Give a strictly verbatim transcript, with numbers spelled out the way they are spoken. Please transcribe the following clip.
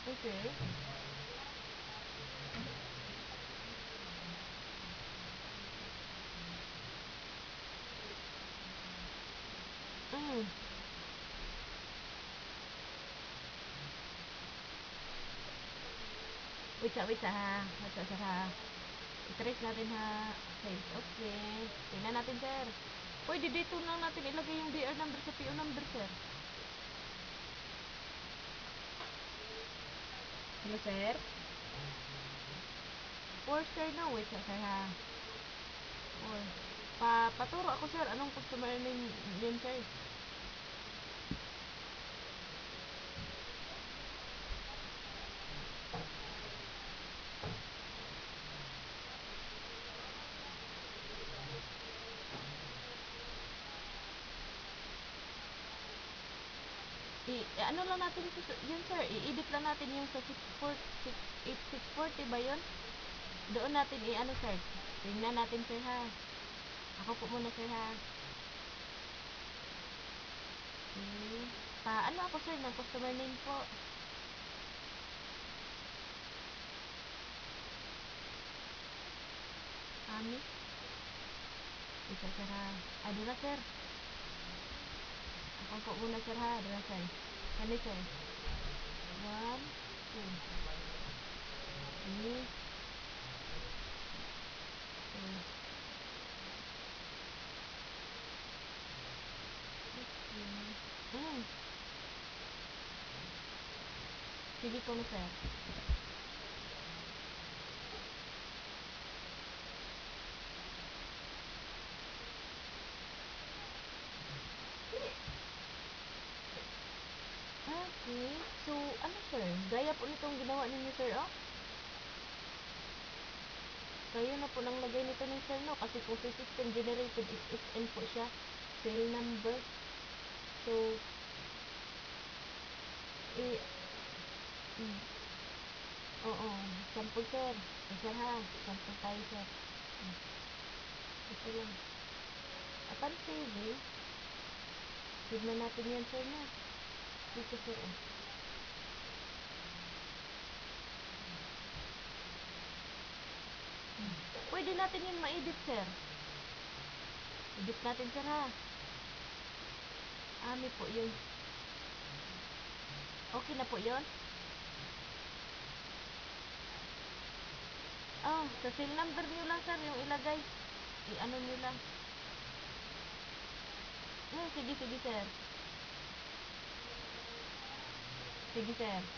Okay. Mm. Wait sa, wait sa ha. Wait sa, sir ha. I-trace natin ha. Sales, okay. Tingnan natin, sir. Pwede dito lang natin ilagay yung B R number sa P O number, sir. Hello, sir? Four, sir, no? Wait sa, sir ha. Four. Pa, paturo ako, sir. Anong customer name yun, sir? I, ano lang natin yun, sir. I-edit lang natin yung sa six four six eight six forty ba yun? Doon natin i-ano, sir. Tingnan natin, sir, ha. Ako po muna, sir, ha. Okay. Pa, ano ako, sir, ng customer name po? Ami? Isa, sir, ha. Ah, doon na, sir. Ako po muna, sir, ha. Doon na, sir. Kani, sir. One, two. Three. Two. Okay. Mm. Sige ko na, sir. Okay. So, ano, sir? Gaya po nitong ginawa ninyo, sir, oh? Kayo na po nang lagay nito ni sir, no? Kasi kung sa system generated is S N po siya. Sale number. So, eh, mm, oo. Sample, sir. Eh, sir, ha? Sample tayo, sir. Mm, ito lang. Upon saving, save na natin yan, sir, na. Dito, sir, eh. Mm. Pwede natin yung ma-edit, sir. Edit natin, sir, ha? Ami po yun. Okay na po yun? Ah, sa sale number nyo lang, sir, yung ilagay. I-ano nyo lang. Hmm, sige, sige, sir. Sige, sir.